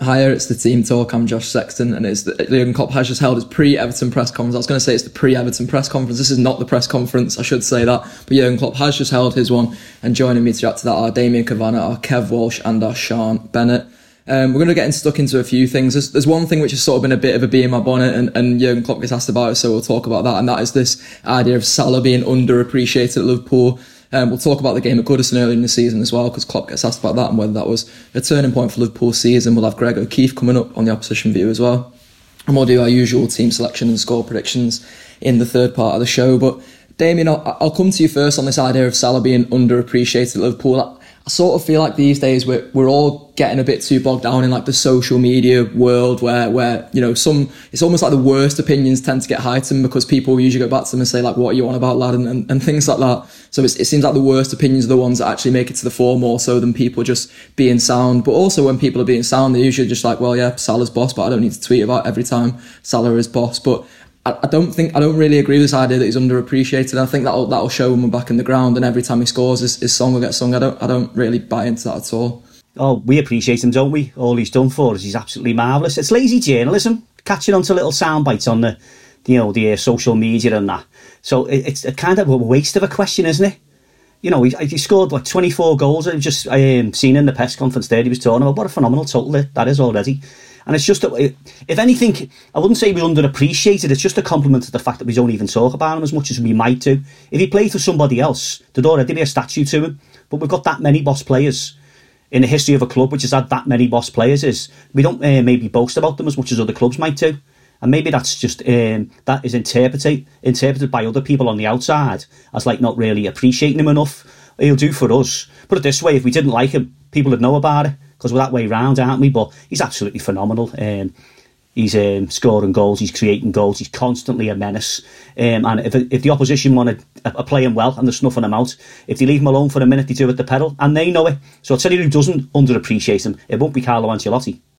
Hiya, it's the team talk. I'm Josh Sexton, and it's Jurgen Klopp has just held his pre-Everton press conference. I was going to say it's the pre-Everton press conference. This is not the press conference, I should say that. But Jurgen Klopp has just held his one, and joining me to chat to that are Damien Cavanagh, our Kev Walsh, and our Sean Bennett. We're going to get stuck into a few things. There's one thing which has sort of been a bit of a bee in my bonnet, and Jurgen Klopp gets asked about it, so we'll talk about that. And that is this idea of Salah being underappreciated at Liverpool. We'll talk about the game at Goodison earlier in the season as well, because Klopp gets asked about that and whether that was a turning point for Liverpool's season. We'll have Greg O'Keefe coming up on the opposition view as well. And we'll do our usual team selection and score predictions in the third part of the show. But Damien, I'll come to you first on this idea of Salah being underappreciated at Liverpool. I sort of feel like these days we're all getting a bit too bogged down in like the social media world where you know, it's almost like the worst opinions tend to get heightened because people usually go back to them and say like, what are you on about, lad, and things like that. So it seems like the worst opinions are the ones that actually make it to the fore more so than people just being sound. But also when people are being sound, they're usually just like, well, yeah, Salah's boss, but I don't need to tweet about every time Salah is boss. But I don't really agree with this idea that he's underappreciated. I think that'll show when we're back in the ground, and every time he scores, his song will get sung. I don't really buy into that at all. Oh, we appreciate him, don't we? All he's done for us, he's absolutely marvellous. It's lazy journalism, catching on to little sound bites on the social media and that. So it's a kind of a waste of a question, isn't it? You know, he scored like 24 goals. I've just seen in the press conference there, he was talking about what a phenomenal total that is already. And it's just that, if anything, I wouldn't say we're underappreciated. It's just a compliment to the fact that we don't even talk about him as much as we might do. If he played for somebody else, there'd already be a statue to him. But we've got that many boss players in the history of a club which has had that many boss players. We don't maybe boast about them as much as other clubs might do. And maybe that's just, that is interpreted by other people on the outside as like not really appreciating him enough. He'll do for us. Put it this way, if we didn't like him, people would know about it. Because we're that way round, aren't we? But he's absolutely phenomenal. He's scoring goals, he's creating goals, he's constantly a menace. And if the opposition want to play him well and they're snuffing him out, if they leave him alone for a minute, they do it the pedal, and they know it. So I'll tell you who doesn't underappreciate him, it won't be Carlo Ancelotti.